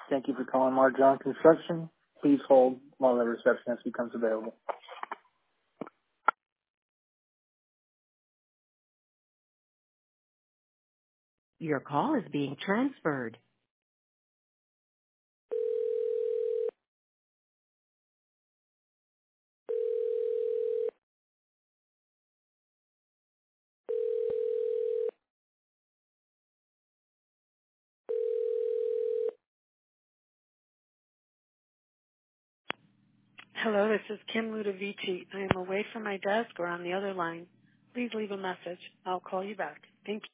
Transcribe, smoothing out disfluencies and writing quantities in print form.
Thank you for calling Marjon Construction. Please hold while the receptionist becomes available. Your call is being transferred. Hello, this is Kim Ludovici. I am away from my desk or on the other line. Please leave a message. I'll call you back. Thank you.